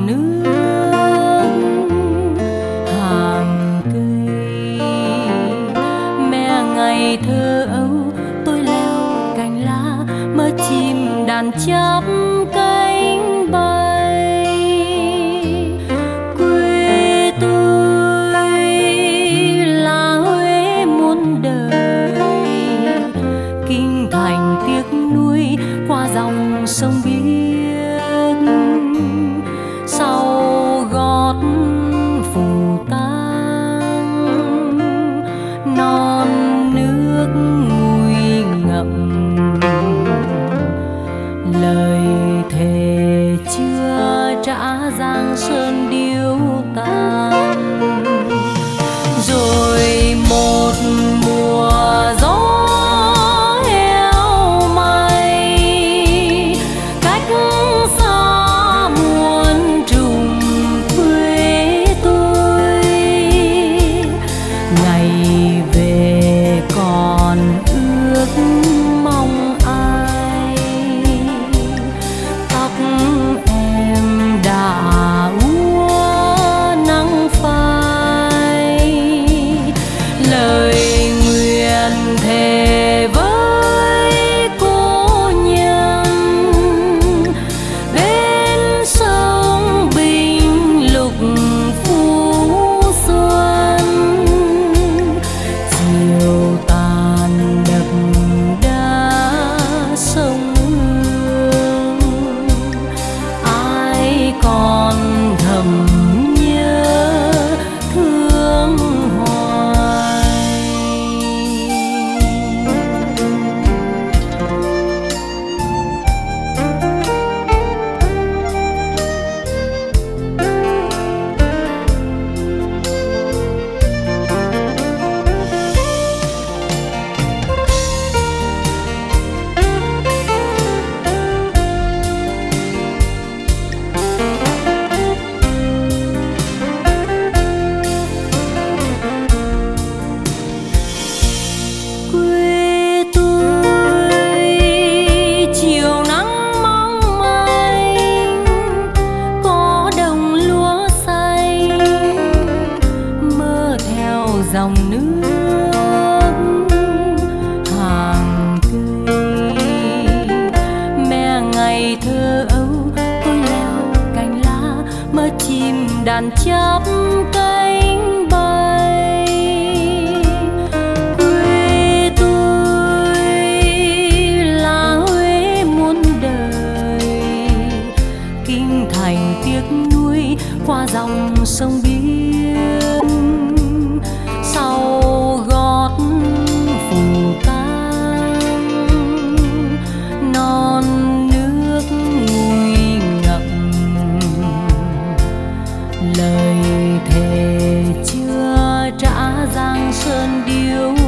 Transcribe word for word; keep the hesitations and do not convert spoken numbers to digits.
dòng nước hàng cây. Mẹ ngày thơ ấu tôi leo cành lá, mơ chim đàn chắp cánh bay. Quê tôi là Huế muôn đời, kinh thành tiếc nuối qua dòng sông biếc. Sau gót phù tang non nước nguy ngậm, lời thề chưa trả giang sơn điêu tàn. Rồi một mùa gió heo may, cách xa muôn trùng quê tôi. Ngày về còn ước mong ai, tóc em đã úa nắng phai. Lời nguyện thề với cô nhân, bên sông Bình Lục Phú Xuân. Chiều tàn đập đá sông Hương, ai còn thầm nhớ thương hoài. Quê tôi chiều nắng mong manh, có đồng lúa xanh. Mơ theo dòng nước hàng cây. Mẹ ngày thơ ấu tôi leo cành lá, mơ chim đàn chắp cánh bay. Quê tôi là Huế muôn đời, kinh thành tiếc nuối qua dòng sông biếc. Sau gót phù tang non nước nguy ngậm, lời thề chưa trả giang sơn điêu